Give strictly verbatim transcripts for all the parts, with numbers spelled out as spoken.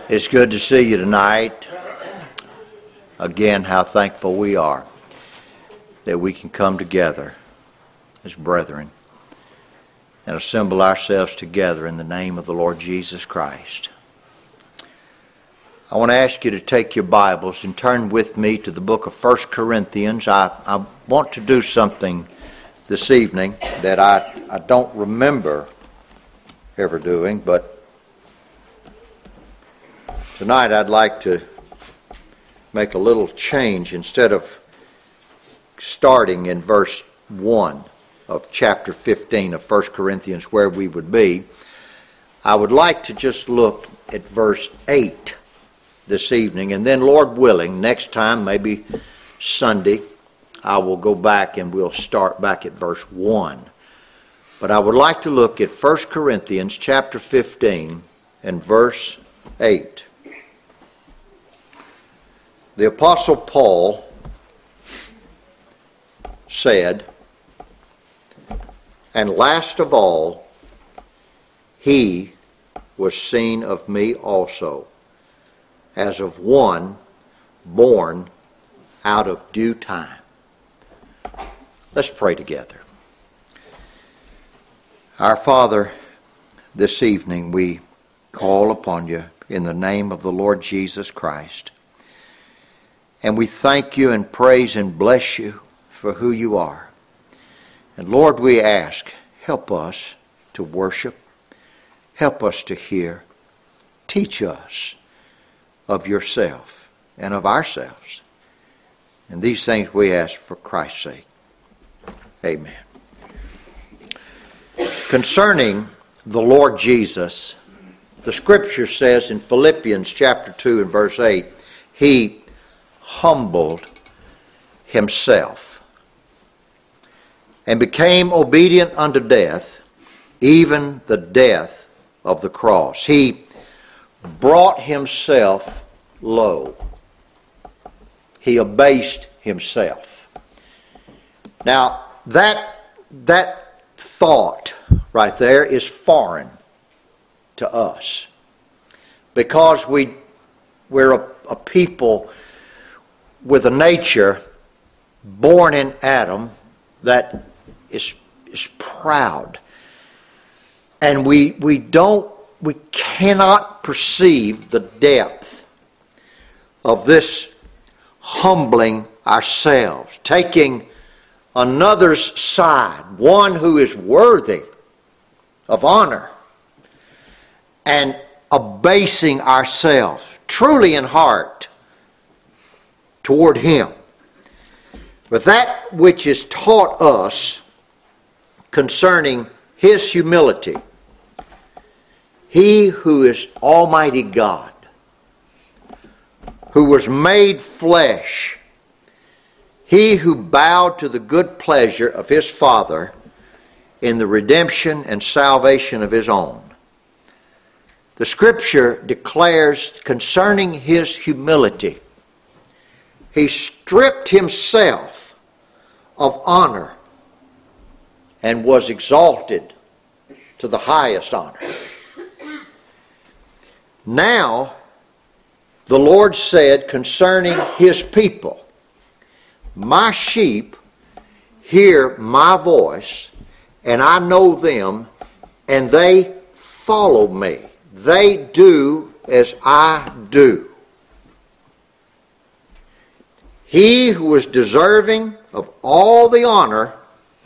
It's good to see you tonight. Again, how thankful we are that we can come together as brethren and assemble ourselves together in the name of the Lord Jesus Christ. I want to ask you to take your Bibles and turn with me to the book of First Corinthians. I, I want to do something this evening that I, I don't remember ever doing, but tonight I'd like to make a little change. Instead of starting in verse one of chapter fifteen of First Corinthians where we would be, I would like to just look at verse eight this evening, and then Lord willing, next time, maybe Sunday, I will go back and we'll start back at verse one. But I would like to look at First Corinthians chapter fifteen and verse eight. The Apostle Paul said, "And last of all, he was seen of me also, as of one born out of due time." Let's pray together. Our Father, this evening we call upon you in the name of the Lord Jesus Christ. And we thank you and praise and bless you for who you are. And Lord, we ask, help us to worship. Help us to hear. Teach us of yourself and of ourselves. And these things we ask for Christ's sake. Amen. Concerning the Lord Jesus, the Scripture says in Philippians chapter two and verse eight, he humbled himself and became obedient unto death, even the death of the cross. He brought himself low. He abased himself. Now, that, that thought right there is foreign to us because we, we're a, a people with a nature born in Adam that is is proud. And we we don't we cannot perceive the depth of this humbling ourselves, taking another's side, one who is worthy of honor, and abasing ourselves truly in heart toward him. But that which is taught us concerning his humility, he who is Almighty God, who was made flesh, he who bowed to the good pleasure of his Father in the redemption and salvation of his own. The Scripture declares concerning his humility, he stripped himself of honor and was exalted to the highest honor. Now, the Lord said concerning his people, my sheep hear my voice, and I know them, and they follow me. They do as I do. He who was deserving of all the honor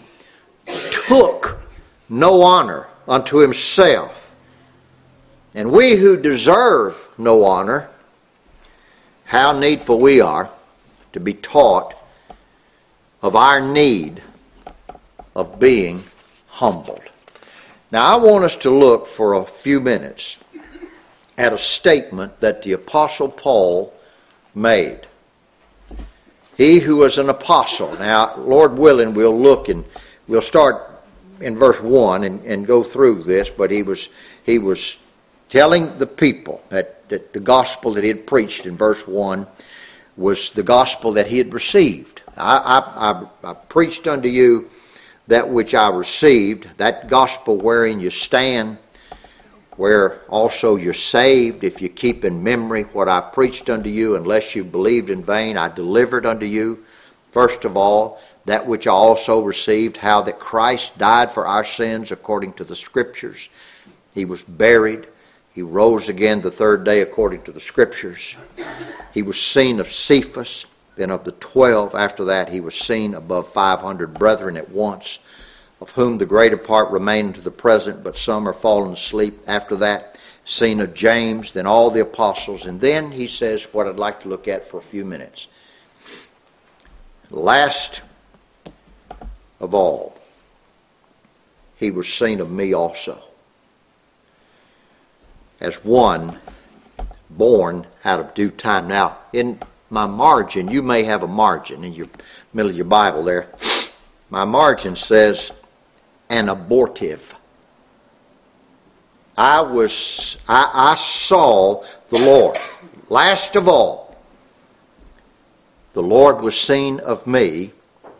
took no honor unto himself. And we who deserve no honor, how needful we are to be taught of our need of being humbled. Now I want us to look for a few minutes at a statement that the Apostle Paul made. He who was an apostle. Now, Lord willing, we'll look and we'll start in verse one and, and go through this, but he was he was telling the people that, that the gospel that he had preached in verse one was the gospel that he had received. I, I, I, I preached unto you that which I received, that gospel wherein you stand, where also you're saved if you keep in memory what I preached unto you, unless you believed in vain. I delivered unto you, first of all, that which I also received, how that Christ died for our sins according to the Scriptures. He was buried. He rose again the third day according to the Scriptures. He was seen of Cephas. Then of the twelve, after that, he was seen above five hundred brethren at once, of whom the greater part remain to the present, but some are fallen asleep. After that, seen of James, then all the apostles. And then he says what I'd like to look at for a few minutes. Last of all, he was seen of me also, as one born out of due time. Now, in my margin, you may have a margin in your middle of your Bible there. My margin says, an abortive. I was, I, I saw the Lord. Last of all, the Lord was seen of me,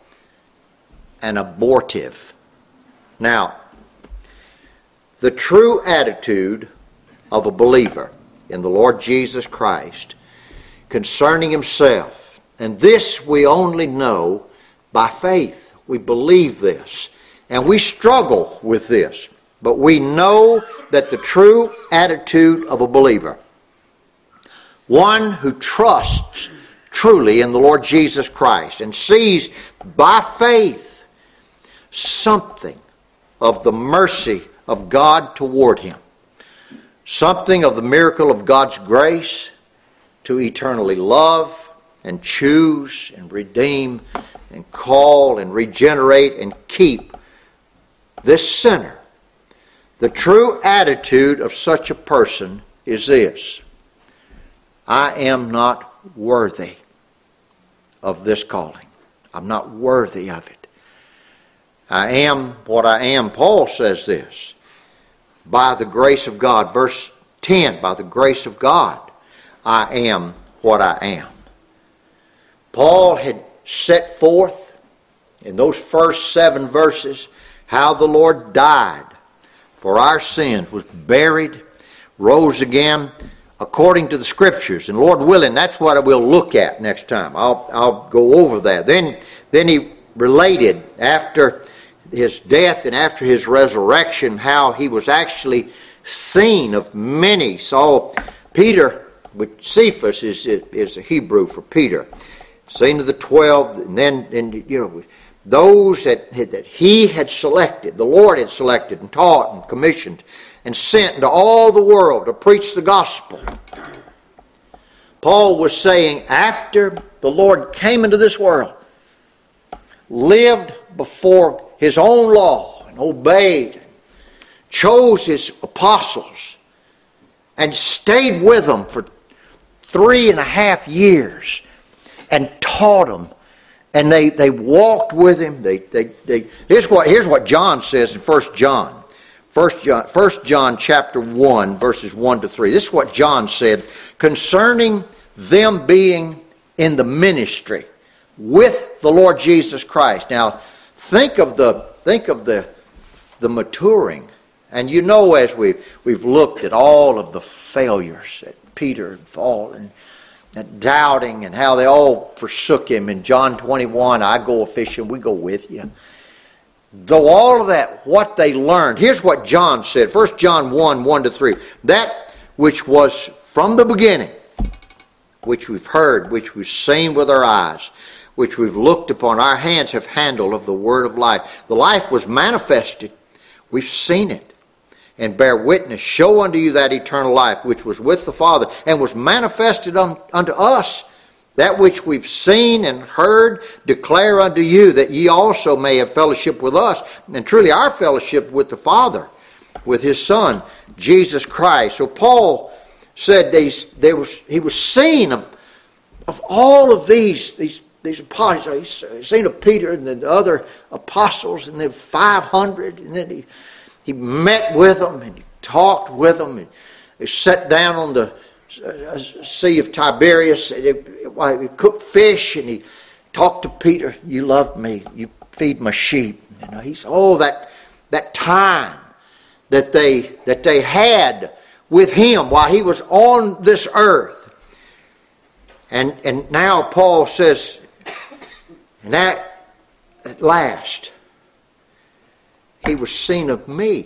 an abortive. Now, the true attitude of a believer in the Lord Jesus Christ concerning himself, and this we only know by faith. We believe this, and we struggle with this, but we know that the true attitude of a believer, one who trusts truly in the Lord Jesus Christ and sees by faith something of the mercy of God toward him, something of the miracle of God's grace to eternally love and choose and redeem and call and regenerate and keep this sinner. The true attitude of such a person is this: I am not worthy of this calling. I'm not worthy of it. I am what I am. Paul says this, by the grace of God. Verse ten, by the grace of God, I am what I am. Paul had set forth in those first seven verses how the Lord died for our sins, was buried, rose again according to the Scriptures. And Lord willing, that's what we'll look at next time. I'll, I'll go over that. Then, then he related after his death and after his resurrection how he was actually seen of many. So Peter, with Cephas is, is a Hebrew for Peter, seen of the twelve, and then and, you know those that, that he had selected, the Lord had selected and taught and commissioned and sent into all the world to preach the gospel. Paul was saying, after the Lord came into this world, lived before his own law and obeyed, chose his apostles and stayed with them for three and a half years and taught them, and they, they walked with him. They, they, they, here's what, here's what John says in First John. First John, First John chapter one, verses one to three. This is what John said concerning them being in the ministry with the Lord Jesus Christ. Now, think of the think of the the maturing, and you know, as we we've looked at all of the failures that Peter and Paul and, and doubting, and how they all forsook him. In John twenty-one, I go a fishing, we go with you. Though all of that, what they learned, here's what John said. First John one, one to three. That which was from the beginning, which we've heard, which we've seen with our eyes, which we've looked upon, our hands have handled of the word of life. The life was manifested. We've seen it, and bear witness, show unto you that eternal life which was with the Father, and was manifested un, unto us. That which we've seen and heard declare unto you, that ye also may have fellowship with us, and truly our fellowship with the Father, with his Son, Jesus Christ. So Paul said they, they was, he was seen of, of all of these, these, these apostles. He's seen of Peter and the other apostles, and then five hundred, and then he, he met with them, and he talked with them, and he sat down on the Sea of Tiberias, and he, he cooked fish, and he talked to Peter. You loved me. You feed my sheep. You know, he's oh that that time that they that they had with him while he was on this earth. And and now Paul says, and at, at last he was seen of me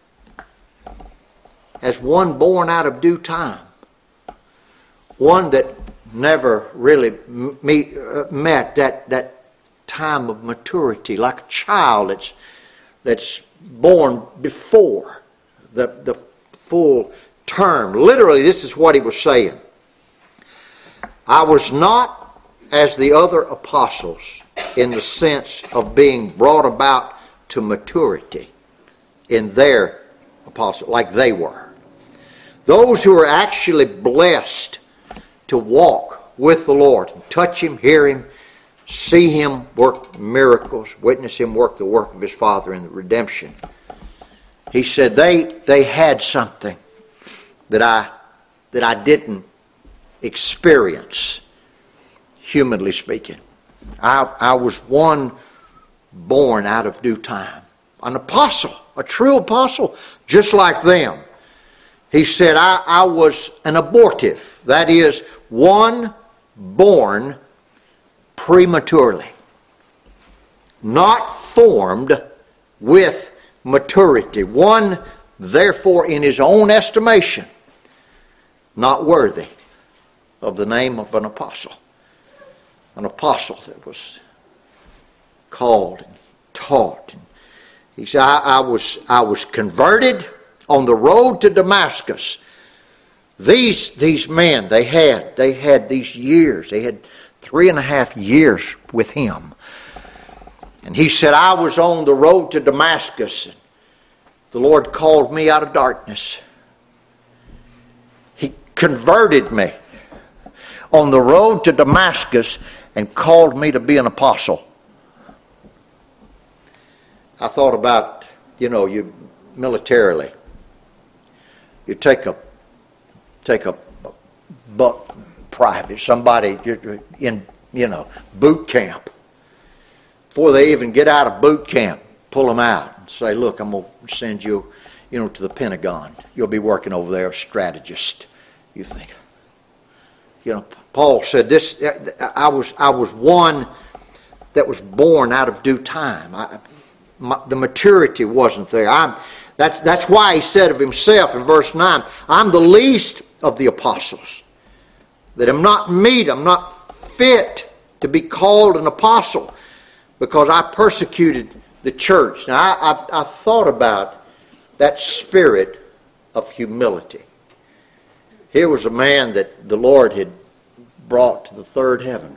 as one born out of due time, one that never really meet, uh, met that that time of maturity, like a child that's that's born before the the full term. Literally, this is what he was saying. I was not as the other apostles in the sense of being brought about to maturity in their apostle, like they were. Those who are actually blessed to walk with the Lord, touch him, hear him, see him work miracles, witness him work the work of his Father in the redemption. He said they they had something that I that I didn't experience, humanly speaking. I I was one born out of due time, an apostle, a true apostle, just like them. He said I, I was an abortive, that is, one born prematurely, not formed with maturity, one therefore in his own estimation not worthy of the name of an apostle, an apostle that was called and taught. And he said, I, I was I was converted on the road to Damascus. These these men, they had they had these years, they had three and a half years with him. And he said, I was on the road to Damascus. The Lord called me out of darkness. He converted me on the road to Damascus and called me to be an apostle. I thought about, you know, you militarily, you take a take a, a buck private, somebody in, you know, boot camp. Before they even get out of boot camp, pull them out and say, look, I'm going to send you, you know, to the Pentagon. You'll be working over there, a strategist. You think. You know, Paul said this, I was I was one that was born out of due time. I, my, the maturity wasn't there. I'm, that's, that's why he said of himself in verse nine, I'm the least of the apostles. That I'm not meet, I'm not fit to be called an apostle because I persecuted the church. Now, I, I, I thought about that spirit of humility. Here was a man that the Lord had brought to the third heaven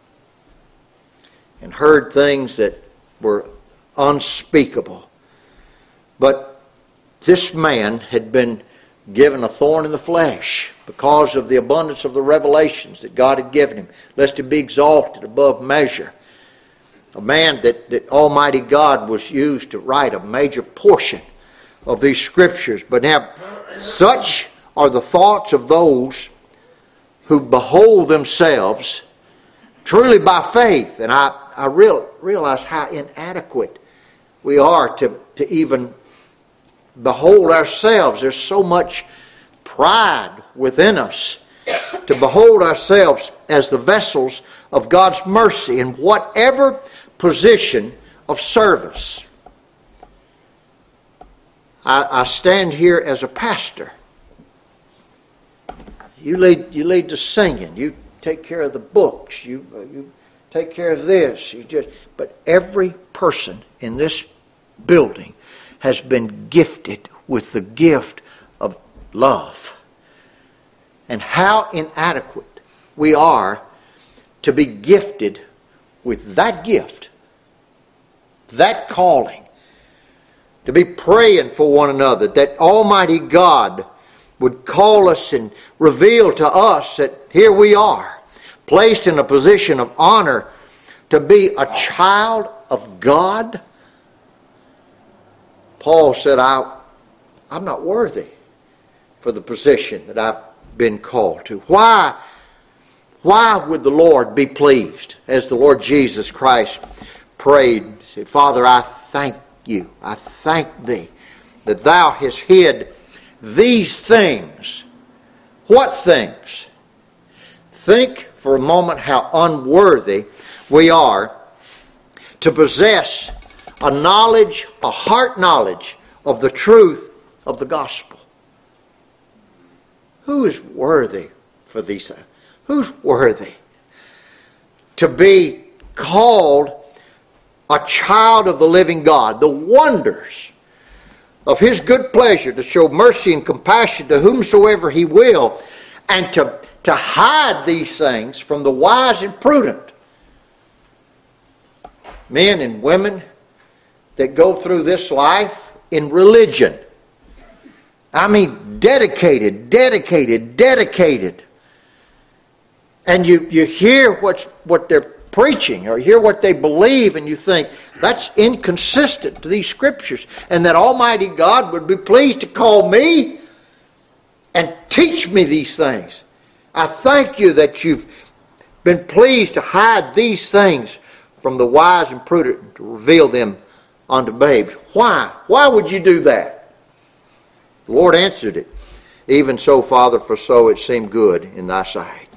and heard things that were unspeakable. But this man had been given a thorn in the flesh because of the abundance of the revelations that God had given him, lest he be exalted above measure. A man that, that Almighty God was used to write a major portion of these scriptures. But now, such are the thoughts of those who behold themselves truly by faith. And I, I real, realize how inadequate we are to, to even behold ourselves. There's so much pride within us to behold ourselves as the vessels of God's mercy in whatever position of service. I, I stand here as a pastor. You lead, you lead the singing. You take care of the books. You, you take care of this. You just, but every person in this building has been gifted with the gift of love. And how inadequate we are to be gifted with that gift, that calling, to be praying for one another, that Almighty God would call us and reveal to us that here we are, placed in a position of honor to be a child of God. Paul said, I, I'm not worthy for the position that I've been called to. Why, why would the Lord be pleased? As the Lord Jesus Christ prayed, he said, Father, I thank you. I thank thee that thou hast hid these things. What things? Think for a moment how unworthy we are to possess a knowledge, a heart knowledge of the truth of the gospel. Who is worthy for these things? Who's worthy to be called a child of the living God? The wonders of His good pleasure to show mercy and compassion to whomsoever He will, and to, to hide these things from the wise and prudent men and women that go through this life in religion. I mean, dedicated, dedicated, dedicated. And you, you hear what's, what they're preaching or hear what they believe, and you think, that's inconsistent to these scriptures. And that Almighty God would be pleased to call me and teach me these things. I thank you that you've been pleased to hide these things from the wise and prudent, to reveal them unto babes. Why? Why would you do that? The Lord answered it. Even so, Father, for so it seemed good in thy sight.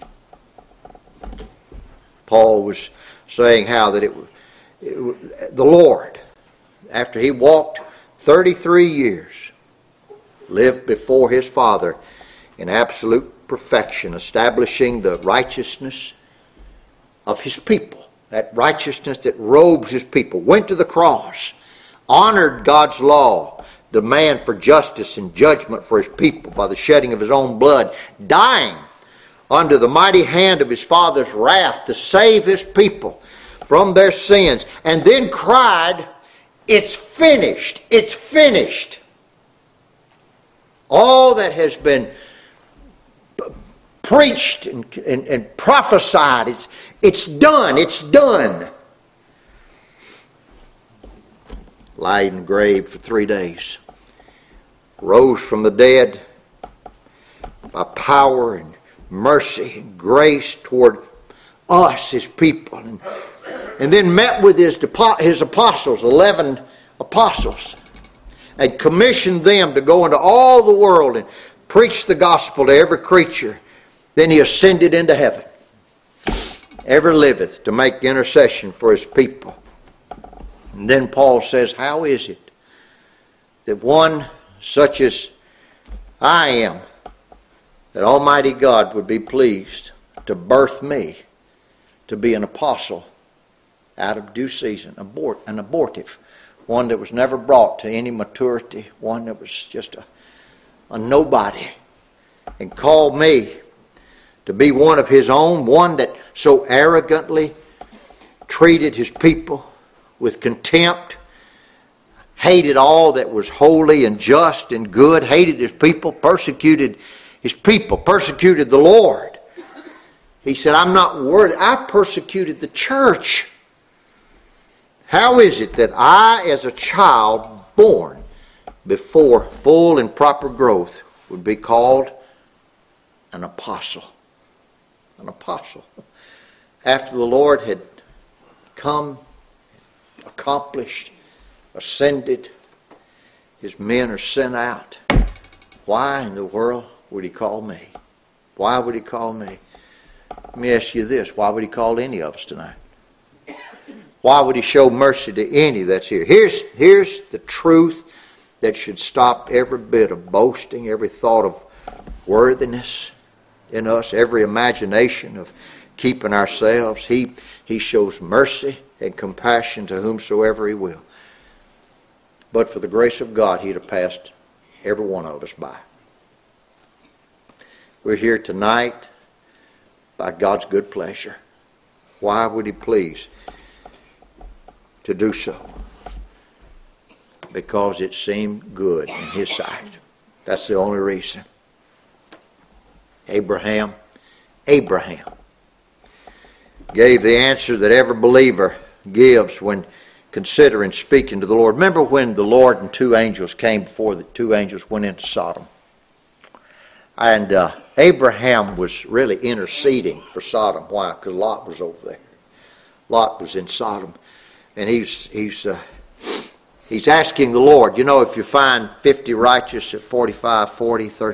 Paul was saying how that it, it the Lord, after he walked thirty-three years, lived before his Father in absolute perfection, establishing the righteousness of his people. That righteousness that robes his people. Went to the cross, honored God's law, demand for justice and judgment for his people by the shedding of his own blood, dying under the mighty hand of his Father's wrath to save his people from their sins, and then cried, it's finished, it's finished. All that has been preached and, and, and prophesied, it's, it's done, it's done. Lied in the grave for three days. Rose from the dead by power and mercy and grace toward us, his people. And, and then met with his, his apostles, eleven apostles, and commissioned them to go into all the world and preach the gospel to every creature. Then he ascended into heaven. Ever liveth to make intercession for his people. And then Paul says, how is it that one such as I am, that Almighty God would be pleased to birth me to be an apostle out of due season, abort, an abortive, one that was never brought to any maturity, one that was just a, a nobody, and called me to be one of his own, one that so arrogantly treated his people with contempt, hated all that was holy and just and good, hated his people, persecuted his people, persecuted the Lord. He said, I'm not worthy. I persecuted the church. How is it that I, as a child born before full and proper growth, would be called an apostle? An apostle. After the Lord had come, accomplished, ascended, his men are sent out. Why in the world would he call me? Why would he call me? Let me ask you this. Why would he call any of us tonight? Why would he show mercy to any that's here? Here's, here's the truth that should stop every bit of boasting, every thought of worthiness in us, every imagination of keeping ourselves. He, he shows mercy and compassion to whomsoever he will. But for the grace of God, he'd have passed every one of us by. We're here tonight by God's good pleasure. Why would he please to do so? Because it seemed good in his sight. That's the only reason. Abraham, Abraham gave the answer that every believer gives when considering speaking to the Lord. Remember when the Lord and two angels came before the two angels went into Sodom? And uh, Abraham was really interceding for Sodom. Why? Because Lot was over there. Lot was in Sodom. And he's, he's uh, He's asking the Lord, you know, if you find fifty righteous at forty-five, forty, thirty,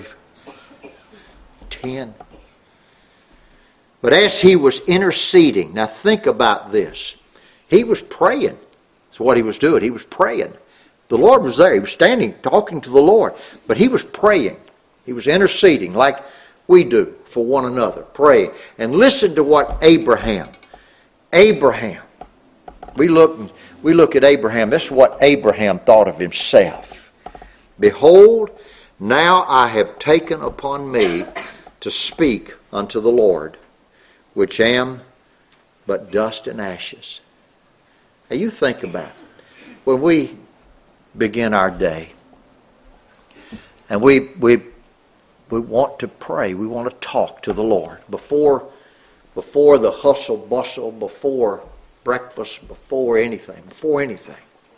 ten. But as he was interceding, now think about this. He was praying. That's what he was doing. He was praying. The Lord was there. He was standing, talking to the Lord. But he was praying. He was interceding like we do for one another. Praying. And listen to what Abraham, Abraham, we look, we look at Abraham. This is what Abraham thought of himself. Behold, now I have taken upon me to speak unto the Lord, which am but dust and ashes. Now you think about it. When we begin our day and we we we want to pray, we want to talk to the Lord before before the hustle bustle, before breakfast, before anything, before anything.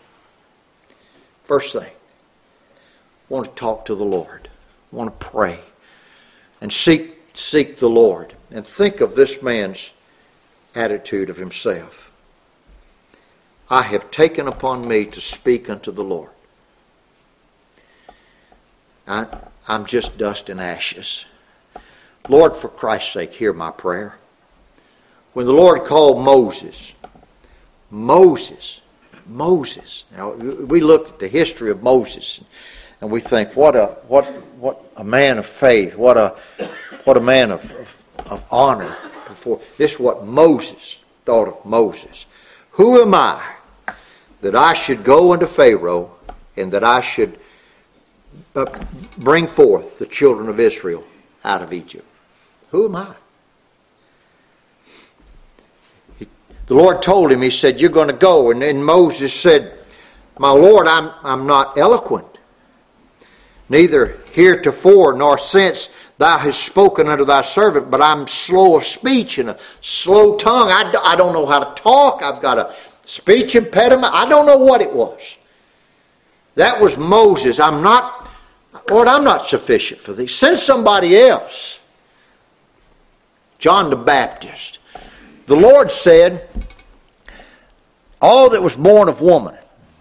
First thing, want to talk to the Lord, want to pray and seek seek the Lord. And think of this man's attitude of himself. I have taken upon me to speak unto the Lord. I, I'm just dust and ashes. Lord, for Christ's sake, hear my prayer. When the Lord called Moses, Moses, Moses. Now, we look at the history of Moses and we think, what a what what a man of faith, what a what a man of, of, of honor. Before this is what Moses thought of Moses. Who am I that I should go unto Pharaoh and that I should uh, bring forth the children of Israel out of Egypt? Who am I? He, the Lord told him, he said, you're going to go. And then Moses said, my Lord, I'm, I'm not eloquent. Neither heretofore nor since thou hast spoken unto thy servant, but I'm slow of speech and a slow tongue. I, I don't know how to talk. I've got a speech impediment. I don't know what it was. That was Moses. I'm not, Lord, I'm not sufficient for thee. Send somebody else. John the Baptist. The Lord said, all that was born of woman,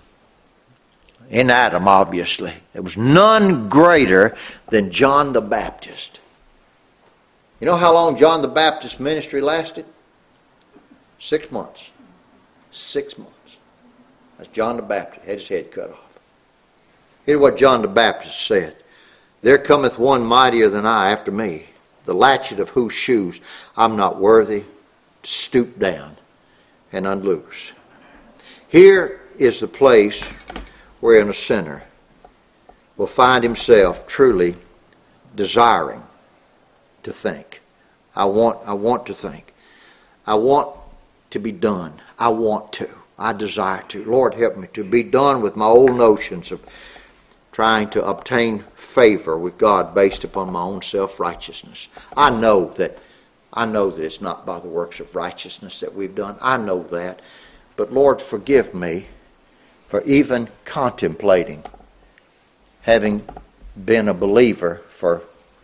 in Adam, obviously, there was none greater than John the Baptist. You know how long John the Baptist's ministry lasted? Six months. Six months. That's John the Baptist. Had his head cut off. Here's what John the Baptist said. There cometh one mightier than I after me, the latchet of whose shoes I'm not worthy to stoop down and unloose. Here is the place wherein a sinner will find himself truly desiring to think. I want, I want to think. I want to be done. I want to. I desire to. Lord, help me to be done with my old notions of trying to obtain favor with God based upon my own self-righteousness. I know that I know that it's not by the works of righteousness that we've done. I know that. But Lord, forgive me for even contemplating having been a believer for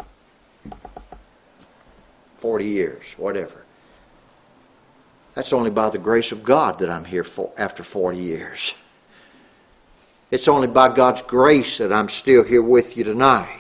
forty years, whatever. That's only by the grace of God that I'm here for after forty years. It's only by God's grace that I'm still here with you tonight.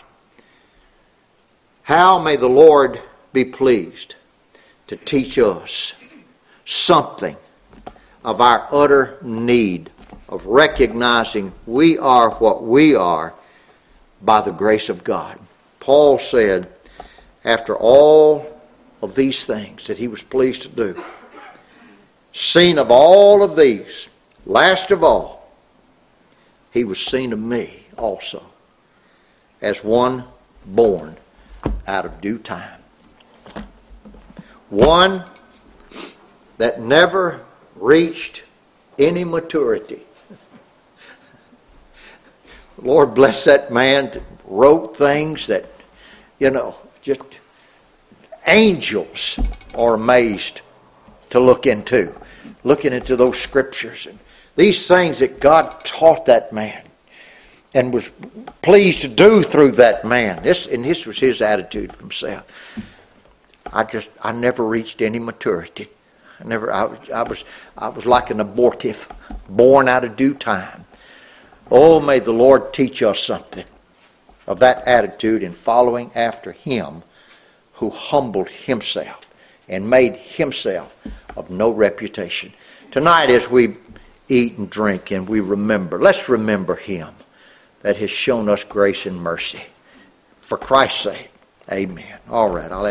How may the Lord be pleased to teach us something of our utter need of recognizing we are what we are by the grace of God. Paul said, after all of these things that he was pleased to do, seen of all of these, last of all, he was seen of me also as one born out of due time. One that never reached any maturity. Lord bless that man that wrote things that, you know, just angels are amazed to look into. Looking into those scriptures and these things that God taught that man and was pleased to do through that man. This and this was his attitude of himself. I just I never reached any maturity. I never I, I was I was like an abortive, born out of due time. Oh, may the Lord teach us something of that attitude in following after Him who humbled Himself and made Himself of no reputation. Tonight as we eat and drink and we remember, let's remember Him that has shown us grace and mercy. For Christ's sake, amen. All right, I'll